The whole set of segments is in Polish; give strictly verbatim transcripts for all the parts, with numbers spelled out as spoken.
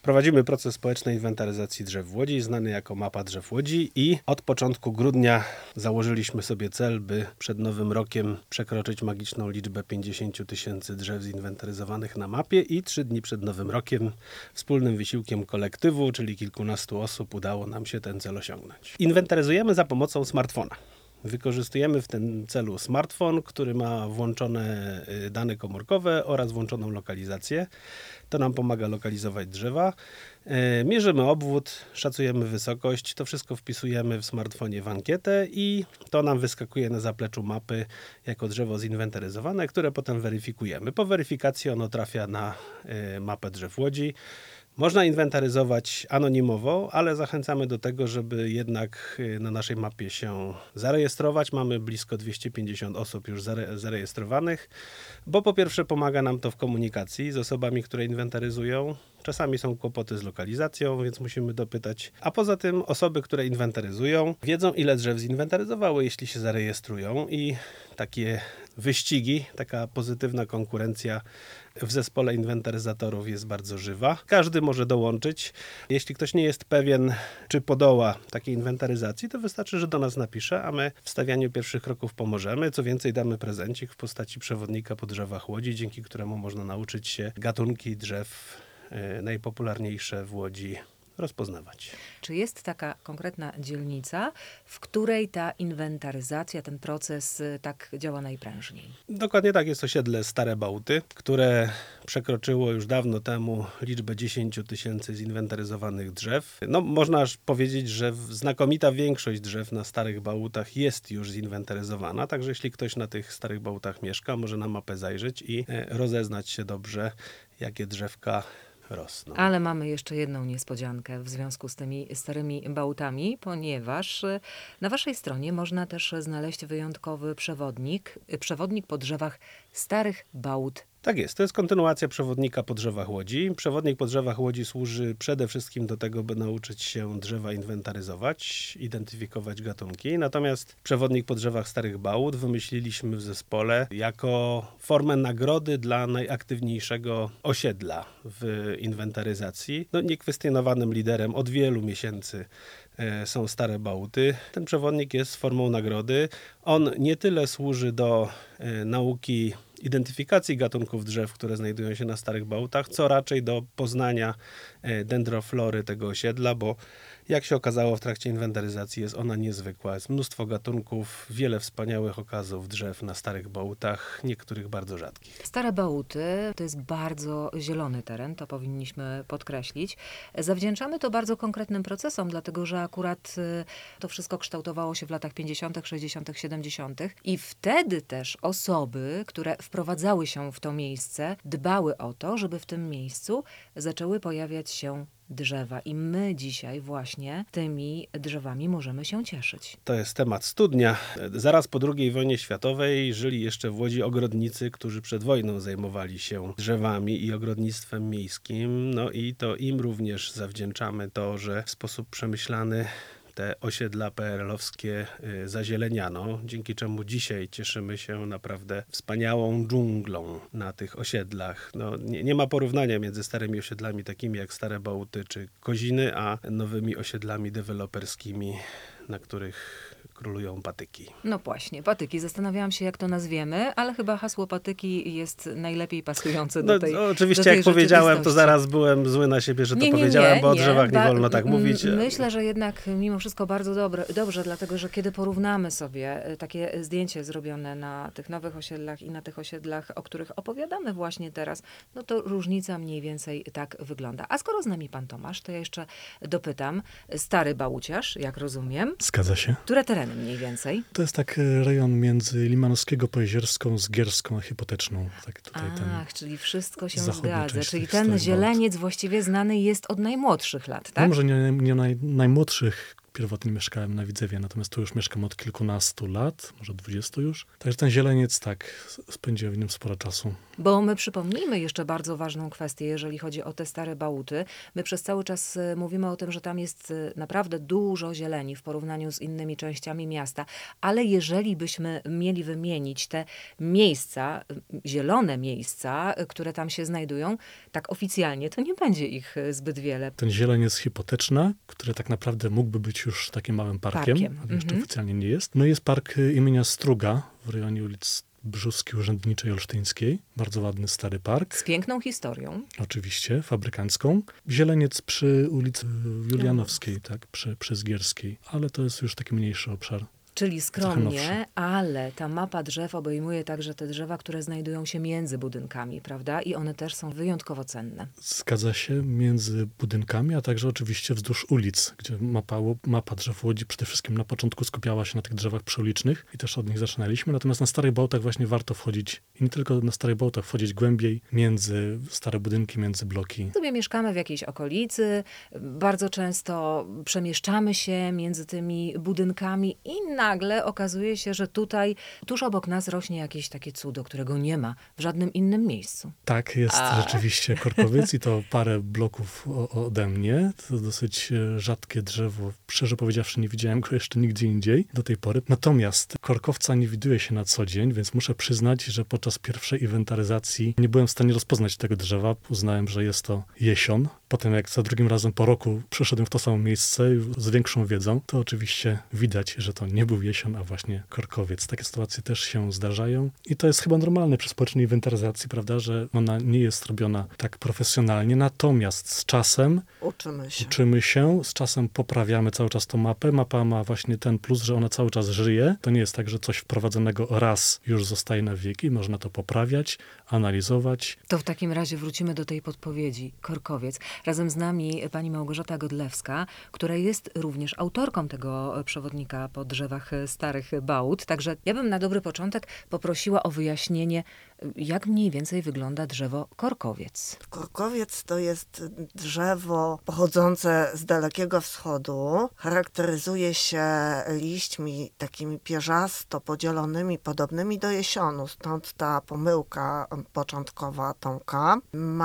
Prowadzimy proces społecznej inwentaryzacji drzew w Łodzi, znany jako Mapa Drzew Łodzi i od początku grudnia założyliśmy sobie cel, by przed nowym rokiem przekroczyć magiczną liczbę pięćdziesiąt tysięcy drzew zinwentaryzowanych na mapie i trzy dni przed nowym rokiem wspólnym wysiłkiem kolektywu, czyli kilkunastu osób, udało nam się ten cel osiągnąć. Inwentaryzujemy za pomocą smartfona. Wykorzystujemy w tym celu smartfon, który ma włączone dane komórkowe oraz włączoną lokalizację. To nam pomaga lokalizować drzewa. Mierzymy obwód, szacujemy wysokość. To wszystko wpisujemy w smartfonie w ankietę i to nam wyskakuje na zapleczu mapy jako drzewo zinwentaryzowane, które potem weryfikujemy. Po weryfikacji ono trafia na mapę drzew Łodzi. Można inwentaryzować anonimowo, ale zachęcamy do tego, żeby jednak na naszej mapie się zarejestrować. Mamy blisko dwieście pięćdziesiąt osób już zare- zarejestrowanych, bo po pierwsze pomaga nam to w komunikacji z osobami, które inwentaryzują. Czasami są kłopoty z lokalizacją, więc musimy dopytać. A poza tym osoby, które inwentaryzują, wiedzą, ile drzew zinwentaryzowały, jeśli się zarejestrują i takie wyścigi, taka pozytywna konkurencja w zespole inwentaryzatorów jest bardzo żywa. Każdy może dołączyć. Jeśli ktoś nie jest pewien, czy podoła takiej inwentaryzacji, to wystarczy, że do nas napisze, a my w stawianiu pierwszych kroków pomożemy. Co więcej, damy prezencik w postaci przewodnika po drzewach Łodzi, dzięki któremu można nauczyć się gatunki drzew y, najpopularniejsze w Łodzi rozpoznawać. Czy jest taka konkretna dzielnica, w której ta inwentaryzacja, ten proces tak działa najprężniej? Dokładnie tak, jest osiedle Stare Bałty, które przekroczyło już dawno temu liczbę dziesięć tysięcy zinwentaryzowanych drzew. No, można aż powiedzieć, że znakomita większość drzew na Starych Bałtach jest już zinwentaryzowana, także jeśli ktoś na tych Starych Bałtach mieszka, może na mapę zajrzeć i rozeznać się dobrze, jakie drzewka rosną. Ale mamy jeszcze jedną niespodziankę w związku z tymi starymi bałtami, ponieważ na waszej stronie można też znaleźć wyjątkowy przewodnik, przewodnik po drzewach Starych Bałt. Tak jest, to jest kontynuacja przewodnika po drzewach Łodzi. Przewodnik po drzewach Łodzi służy przede wszystkim do tego, by nauczyć się drzewa inwentaryzować, identyfikować gatunki. Natomiast przewodnik po drzewach Starych Bałt wymyśliliśmy w zespole jako formę nagrody dla najaktywniejszego osiedla w inwentaryzacji. No, niekwestionowanym liderem od wielu miesięcy są Stare Bałty. Ten przewodnik jest formą nagrody. On nie tyle służy do nauki identyfikacji gatunków drzew, które znajdują się na Starych Bałtach, co raczej do poznania dendroflory tego osiedla, bo jak się okazało w trakcie inwentaryzacji jest ona niezwykła. Jest mnóstwo gatunków, wiele wspaniałych okazów drzew na Starych Bałtach, niektórych bardzo rzadkich. Stare Bałty to jest bardzo zielony teren, to powinniśmy podkreślić. Zawdzięczamy to bardzo konkretnym procesom, dlatego że akurat to wszystko kształtowało się w latach pięćdziesiątych, sześćdziesiątych, siedemdziesiątych i wtedy też osoby, które wprowadzały się w to miejsce, dbały o to, żeby w tym miejscu zaczęły pojawiać się drzewa. I my dzisiaj właśnie tymi drzewami możemy się cieszyć. To jest temat studnia. Zaraz po drugiej wojnie światowej żyli jeszcze w Łodzi ogrodnicy, którzy przed wojną zajmowali się drzewami i ogrodnictwem miejskim. No i to im również zawdzięczamy to, że w sposób przemyślany te osiedla P R L-owskie zazieleniano, dzięki czemu dzisiaj cieszymy się naprawdę wspaniałą dżunglą na tych osiedlach. No, nie, nie ma porównania między starymi osiedlami takimi jak Stare Bałty czy Koziny, a nowymi osiedlami deweloperskimi, na których królują patyki. No właśnie, patyki. Zastanawiałam się, jak to nazwiemy, ale chyba hasło patyki jest najlepiej pasujące do no, tej no, Oczywiście, do tej jak powiedziałem, to zaraz byłem zły na siebie, że to nie, nie, powiedziałem, nie, bo o nie, drzewach ba- nie wolno tak mówić. Myślę, że jednak mimo wszystko bardzo dobre, dobrze, dlatego że kiedy porównamy sobie takie zdjęcie zrobione na tych nowych osiedlach i na tych osiedlach, o których opowiadamy właśnie teraz, no to różnica mniej więcej tak wygląda. A skoro z nami pan Tomasz, to ja jeszcze dopytam. Stary Bałciarz, jak rozumiem. Zgadza się. Które tereny mniej więcej? To jest tak rejon między Limanowskiego Pojezierską z Gierską Hipoteczną. Tak tutaj Ach, czyli wszystko się zachodnia zgadza. część Czyli tych ten Starych zieleniec właściwie znany jest od najmłodszych lat, tak? No może nie, nie naj, najmłodszych, pierwotnie mieszkałem na Widzewie, natomiast tu już mieszkam od kilkunastu lat, może dwudziestu już. Także ten zieleniec tak, spędziłem w nim sporo czasu. Bo my przypomnijmy jeszcze bardzo ważną kwestię, jeżeli chodzi o te stare bałuty. My przez cały czas y, mówimy o tym, że tam jest y, naprawdę dużo zieleni w porównaniu z innymi częściami miasta, ale jeżeli byśmy mieli wymienić te miejsca, y, zielone miejsca, y, które tam się znajdują, tak oficjalnie, to nie będzie ich y, zbyt wiele. Ten zieleniec hipoteczna, który tak naprawdę mógłby być już takim małym parkiem, Parkiem, ale jeszcze mhm. oficjalnie nie jest. No i jest park y, imienia Struga w rejonie ulic Brzuskiej Urzędniczej Olsztyńskiej. Bardzo ładny, stary park. Z piękną historią. Oczywiście, fabrykancką. Zieleniec przy ulicy Julianowskiej, tak, przy, przy Zgierskiej, ale to jest już taki mniejszy obszar. Czyli nowszy. skromnie, ale ta mapa drzew obejmuje także te drzewa, które znajdują się między budynkami, prawda? I one też są wyjątkowo cenne. Zgadza się, między budynkami, a także oczywiście wzdłuż ulic, gdzie mapa, mapa drzew Łodzi przede wszystkim na początku skupiała się na tych drzewach przyulicznych i też od nich zaczynaliśmy. Natomiast na Starych Bałtach właśnie warto wchodzić, i nie tylko na Starych Bałtach, wchodzić głębiej między stare budynki, między bloki. Sobie mieszkamy w jakiejś okolicy, bardzo często przemieszczamy się między tymi budynkami i nagle okazuje się, że tutaj tuż obok nas rośnie jakieś takie cudo, którego nie ma w żadnym innym miejscu. Tak, jest A. rzeczywiście korkowiec i to parę bloków o, ode mnie. To dosyć e, rzadkie drzewo. Szczerze powiedziawszy, nie widziałem go jeszcze nigdzie indziej do tej pory. Natomiast korkowca nie widuje się na co dzień, więc muszę przyznać, że podczas pierwszej inwentaryzacji nie byłem w stanie rozpoznać tego drzewa. Uznałem, że jest to jesion. Potem jak za drugim razem po roku przyszedłem w to samo miejsce z większą wiedzą, to oczywiście widać, że to nie był jesion, a właśnie korkowiec. Takie sytuacje też się zdarzają i to jest chyba normalne przy społecznej inwentaryzacji, prawda, że ona nie jest robiona tak profesjonalnie. Natomiast z czasem Uczymy się. uczymy się, z czasem poprawiamy cały czas tą mapę. Mapa ma właśnie ten plus, że ona cały czas żyje. To nie jest tak, że coś wprowadzonego raz już zostaje na wieki. Można to poprawiać, analizować. To w takim razie wrócimy do tej podpowiedzi. Korkowiec. Razem z nami pani Małgorzata Godlewska, która jest również autorką tego przewodnika po drzewach starych bałut. Także ja bym na dobry początek poprosiła o wyjaśnienie, jak mniej więcej wygląda drzewo korkowiec. Korkowiec to jest drzewo pochodzące z Dalekiego Wschodu. Charakteryzuje się liśćmi takimi pierzasto podzielonymi, podobnymi do jesionu. Stąd ta pomyłka początkowa Tomka.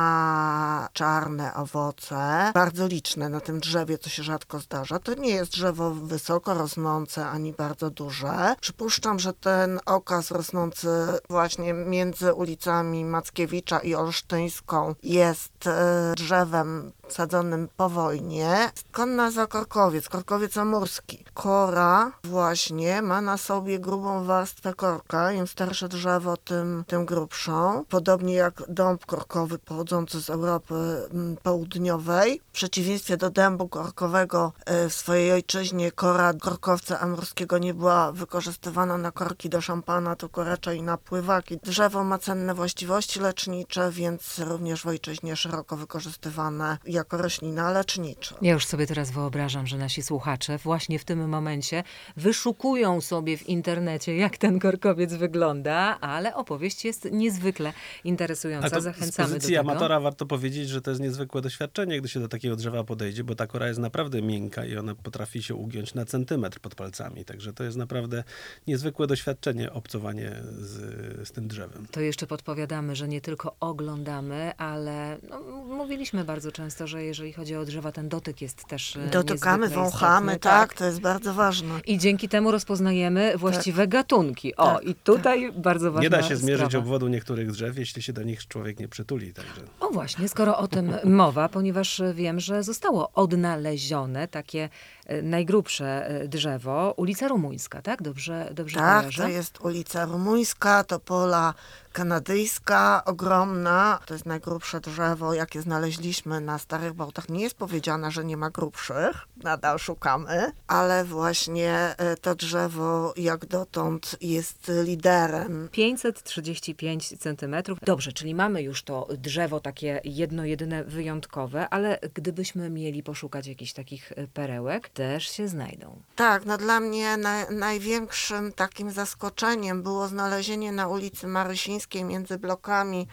Ma czarne owoce, bardzo liczne na tym drzewie, co się rzadko zdarza. To nie jest drzewo wysoko rosnące, ani bardzo duże. Przypuszczam, że ten okaz rosnący właśnie między ulicami Mackiewicza i Olsztyńską jest e, drzewem sadzonym po wojnie. Skąd nazwa korkowiec? Korkowiec amurski. Kora właśnie ma na sobie grubą warstwę korka. Im starsze drzewo, tym, tym grubszą. Podobnie jak dąb korkowy pochodzący z Europy m, Południowej. W przeciwieństwie do dębu korkowego e, w swojej ojczyźnie kora korkowca amurskiego nie była wykorzystywana na korki do szampana, tylko raczej na pływaki. Drzewo ma cenne właściwości lecznicze, więc również w ojczyźnie szeroko wykorzystywane jako roślina lecznicza. Ja już sobie teraz wyobrażam, że nasi słuchacze właśnie w tym momencie wyszukują sobie w internecie, jak ten korkowiec wygląda, ale opowieść jest niezwykle interesująca. A to z Zachęcamy do pozycji tego. amatora warto powiedzieć, że to jest niezwykłe doświadczenie, gdy się do takiego drzewa podejdzie, bo ta kora jest naprawdę miękka i ona potrafi się ugiąć na centymetr pod palcami. Także to jest naprawdę niezwykłe doświadczenie, obcowanie z, z tym drzewem. To jeszcze podpowiadamy, że nie tylko oglądamy, ale no, mówiliśmy bardzo często, że jeżeli chodzi o drzewa, ten dotyk jest też e, Dotykamy, niezwykle wąchamy, istotny. tak, to jest bardzo ważne. I dzięki temu rozpoznajemy właściwe gatunki. O, Tak, i tutaj bardzo ważna Nie da się zmierzyć sprawa. obwodu niektórych drzew, jeśli się do nich człowiek nie przytuli. Także. O właśnie, skoro o tym mowa, ponieważ wiem, że zostało odnalezione takie e, najgrubsze e, drzewo, ulica Rumuńska, tak? Dobrze, dobrze Tak, kojarzę? to jest ulica Rumuńska, to pola kanadyjska, ogromna. To jest najgrubsze drzewo, jakie znaleźliśmy na Starych Bałtach. Nie jest powiedziane, że nie ma grubszych, nadal szukamy, ale właśnie e, to drzewo jak dotąd jest liderem. pięćset trzydzieści pięć centymetrów. Dobrze, czyli mamy już to drzewo takie jedno, jedyne, wyjątkowe, ale gdybyśmy mieli poszukać jakichś takich e, perełek, też się znajdą. Tak, no dla mnie na, największym takim zaskoczeniem było znalezienie na ulicy Marysińskiej między blokami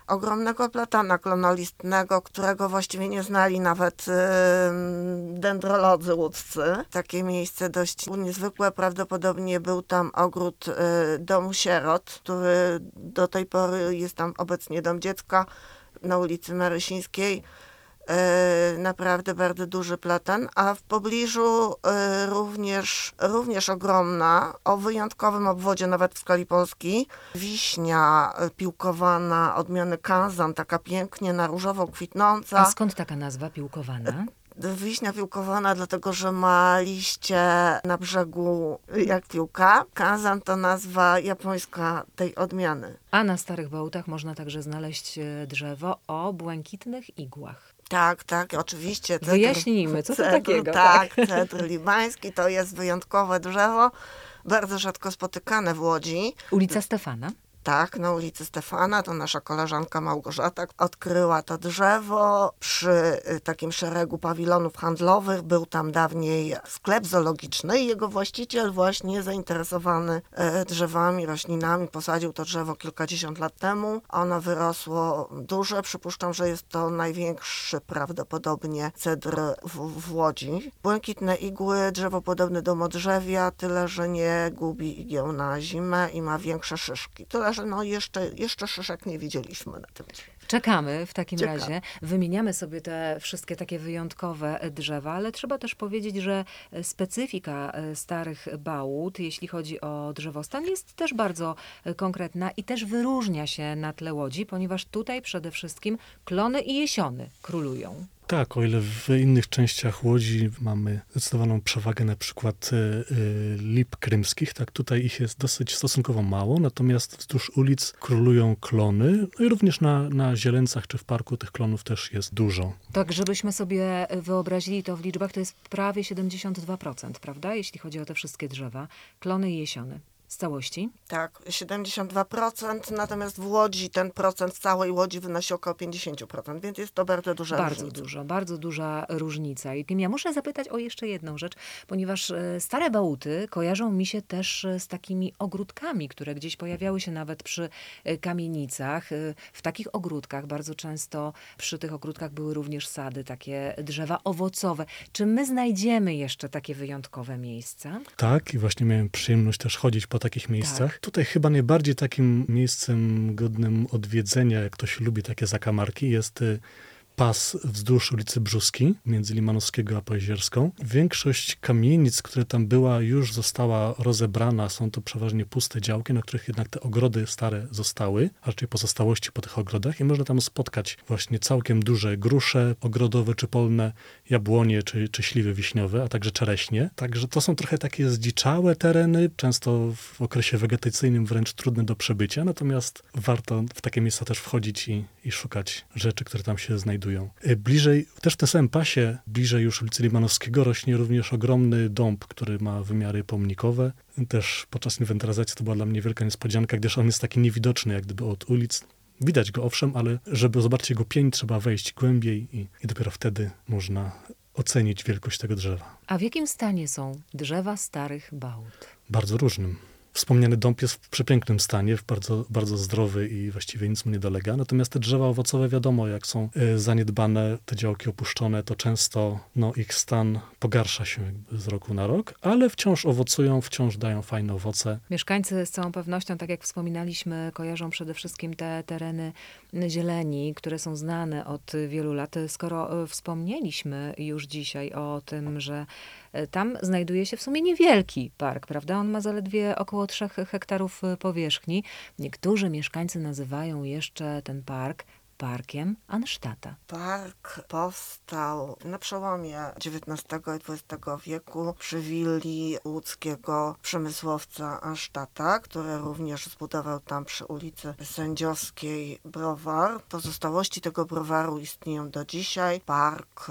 ogromnego platana klonolistnego, którego właściwie nie znali nawet y, dendrolodzy łódzcy. Takie miejsce dość niezwykłe. Prawdopodobnie był tam ogród y, domu sierot, który do tej pory jest tam obecnie dom dziecka na ulicy Marysińskiej. E, naprawdę bardzo duży platan, a w pobliżu e, również, również ogromna, o wyjątkowym obwodzie nawet w skali Polski, wiśnia e, piłkowana odmiany Kanzan, taka pięknie na różowo kwitnąca. A skąd taka nazwa piłkowana? Wiśnia piłkowana, dlatego że ma liście na brzegu jak piłka. Kanzan to nazwa japońska tej odmiany. A na Starych Bałutach można także znaleźć e, drzewo o błękitnych igłach. Tak, tak, oczywiście. Cedr, Wyjaśnijmy, co to cedr, takiego. Tak, cedr libański to jest wyjątkowe drzewo, bardzo rzadko spotykane w Łodzi. Ulica Stefana. Tak, na ulicy Stefana, to nasza koleżanka Małgorzata odkryła to drzewo przy y, takim szeregu pawilonów handlowych. Był tam dawniej sklep zoologiczny i jego właściciel właśnie zainteresowany y, drzewami, roślinami posadził to drzewo kilkadziesiąt lat temu. Ono wyrosło duże, przypuszczam, że jest to największy prawdopodobnie cedr w, w Łodzi. Błękitne igły, drzewo podobne do modrzewia, tyle że nie gubi igieł na zimę i ma większe szyszki. Tyle że no jeszcze, jeszcze szyszek nie widzieliśmy na tym drzewie. Czekamy w takim Czekamy. razie. Wymieniamy sobie te wszystkie takie wyjątkowe drzewa, ale trzeba też powiedzieć, że specyfika Starych Bałut, jeśli chodzi o drzewostan, jest też bardzo konkretna i też wyróżnia się na tle Łodzi, ponieważ tutaj przede wszystkim klony i jesiony królują. Tak, o ile w innych częściach Łodzi mamy zdecydowaną przewagę na przykład y, y, lip krymskich, tak tutaj ich jest dosyć stosunkowo mało, natomiast wzdłuż ulic królują klony, no i również na, na Zielencach czy w parku tych klonów też jest dużo. Tak, żebyśmy sobie wyobrazili to w liczbach, to jest prawie siedemdziesiąt dwa procent, prawda, jeśli chodzi o te wszystkie drzewa, klony i jesiony. Z całości? Tak, siedemdziesiąt dwa procent, natomiast w Łodzi ten procent w całej Łodzi wynosi około pięćdziesiąt procent, więc jest to bardzo duża Bardzo różnica. dużo, bardzo duża różnica. I ja muszę zapytać o jeszcze jedną rzecz, ponieważ e, Stare Bałuty kojarzą mi się też e, z takimi ogródkami, które gdzieś pojawiały się nawet przy e, kamienicach. E, W takich ogródkach bardzo często przy tych ogródkach były również sady, takie drzewa owocowe. Czy my znajdziemy jeszcze takie wyjątkowe miejsca? Tak, i właśnie miałem przyjemność też chodzić po takich miejscach. Tak. Tutaj chyba najbardziej takim miejscem godnym odwiedzenia, jak ktoś lubi takie zakamarki, jest y, pas wzdłuż ulicy Brzuski, między Limanowskiego a Pojezierską. Większość kamienic, które tam była, już została rozebrana. Są to przeważnie puste działki, na których jednak te ogrody stare zostały, a raczej pozostałości po tych ogrodach i można tam spotkać właśnie całkiem duże grusze ogrodowe czy polne, jabłonie czy, czy śliwy wiśniowe, a także czereśnie. Także to są trochę takie zdziczałe tereny, często w okresie wegetacyjnym wręcz trudne do przebycia, natomiast warto w takie miejsca też wchodzić i, i szukać rzeczy, które tam się znajdują. Bliżej, też w tym samym pasie, bliżej już ulicy Limanowskiego rośnie również ogromny dąb, który ma wymiary pomnikowe. Też podczas inwentaryzacji to była dla mnie wielka niespodzianka, gdyż on jest taki niewidoczny jak gdyby od ulic. Widać go owszem, ale żeby zobaczyć jego pień, trzeba wejść głębiej i, i dopiero wtedy można ocenić wielkość tego drzewa. A w jakim stanie są drzewa Starych Bałut? Bardzo różnym. Wspomniany dąb jest w przepięknym stanie, w bardzo, bardzo zdrowy i właściwie nic mu nie dolega. Natomiast te drzewa owocowe wiadomo, jak są y, zaniedbane, te działki opuszczone, to często no, ich stan pogarsza się jakby z roku na rok, ale wciąż owocują, wciąż dają fajne owoce. Mieszkańcy z całą pewnością, tak jak wspominaliśmy, kojarzą przede wszystkim te tereny zieleni, które są znane od wielu lat. Skoro wspomnieliśmy już dzisiaj o tym, że tam znajduje się w sumie niewielki park, prawda? On ma zaledwie około trzech hektarów powierzchni. Niektórzy mieszkańcy nazywają jeszcze ten park parkiem Ansztata. Park powstał na przełomie dziewiętnastego i dwudziestego wieku przy willi łódzkiego przemysłowca Ansztata, który również zbudował tam przy ulicy Sędziowskiej browar. Pozostałości tego browaru istnieją do dzisiaj. Park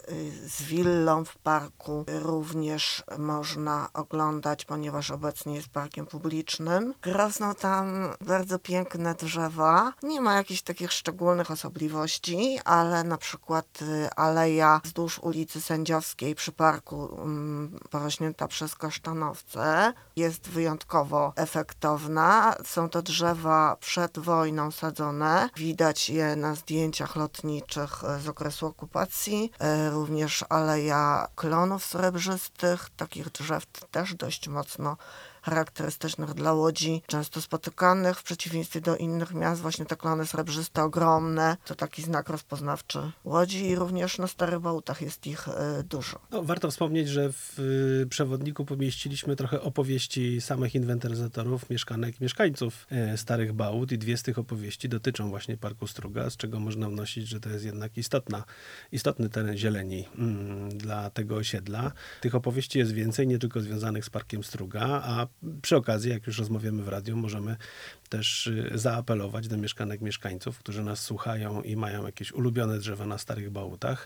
z willą w parku również można oglądać, ponieważ obecnie jest parkiem publicznym. Rosną tam bardzo piękne drzewa. Nie ma jakichś takich szczególnych określonych osobliwości, ale na przykład y, aleja wzdłuż ulicy Sędziowskiej przy parku mm, porośnięta przez kasztanowce jest wyjątkowo efektowna. Są to drzewa przed wojną sadzone. Widać je na zdjęciach lotniczych z okresu okupacji. Y, również aleja klonów srebrzystych, takich drzew też dość mocno charakterystycznych dla Łodzi, często spotykanych w przeciwieństwie do innych miast. Właśnie te klony srebrzyste, ogromne, to taki znak rozpoznawczy Łodzi i również na Starych Bałutach jest ich y, dużo. No, warto wspomnieć, że w y, przewodniku pomieściliśmy trochę opowieści samych inwentaryzatorów, mieszkanek, mieszkańców y, Starych Bałut i dwie z tych opowieści dotyczą właśnie Parku Struga, z czego można wnosić, że to jest jednak istotna, istotny teren zieleni mm, dla tego osiedla. Tych opowieści jest więcej, nie tylko związanych z Parkiem Struga, a przy okazji, jak już rozmawiamy w radiu, możemy też y, zaapelować do mieszkanek, mieszkańców, którzy nas słuchają i mają jakieś ulubione drzewa na Starych Bałutach,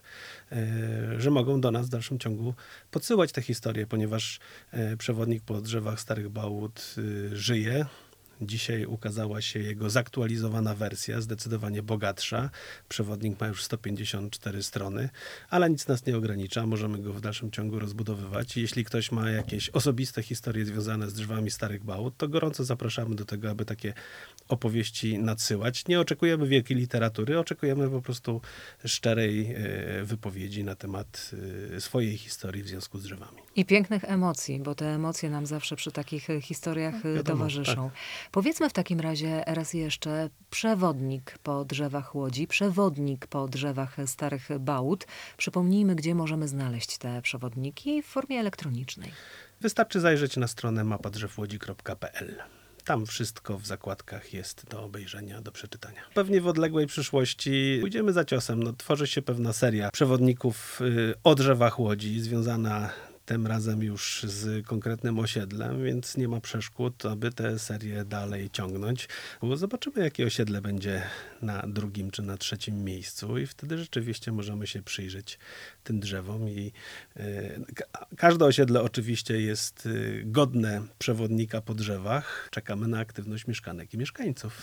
y, że mogą do nas w dalszym ciągu podsyłać te historie, ponieważ y, przewodnik po drzewach Starych Bałut y, żyje. Dzisiaj ukazała się jego zaktualizowana wersja, zdecydowanie bogatsza. Przewodnik ma już sto pięćdziesiąt cztery strony, ale nic nas nie ogranicza. Możemy go w dalszym ciągu rozbudowywać. Jeśli ktoś ma jakieś osobiste historie związane z drzewami Starych Bałut, to gorąco zapraszamy do tego, aby takie opowieści nadsyłać. Nie oczekujemy wielkiej literatury, oczekujemy po prostu szczerej e, wypowiedzi na temat e, swojej historii w związku z drzewami. I pięknych emocji, bo te emocje nam zawsze przy takich e, historiach e, Wiadomo, towarzyszą. Powiedzmy w takim razie raz jeszcze, przewodnik po drzewach Łodzi, przewodnik po drzewach Starych Bałut. Przypomnijmy, gdzie możemy znaleźć te przewodniki w formie elektronicznej. Wystarczy zajrzeć na stronę mapa drzew łodzi kropka p l. Tam wszystko w zakładkach jest do obejrzenia, do przeczytania. Pewnie w odległej przyszłości pójdziemy za ciosem. No, tworzy się pewna seria przewodników y, o drzewach Łodzi, związana tym razem już z konkretnym osiedlem, więc nie ma przeszkód, aby tę serię dalej ciągnąć. Bo zobaczymy, jakie osiedle będzie na drugim czy na trzecim miejscu i wtedy rzeczywiście możemy się przyjrzeć tym drzewom i y, ka- każde osiedle oczywiście jest y, godne przewodnika po drzewach. Czekamy na aktywność mieszkanek i mieszkańców.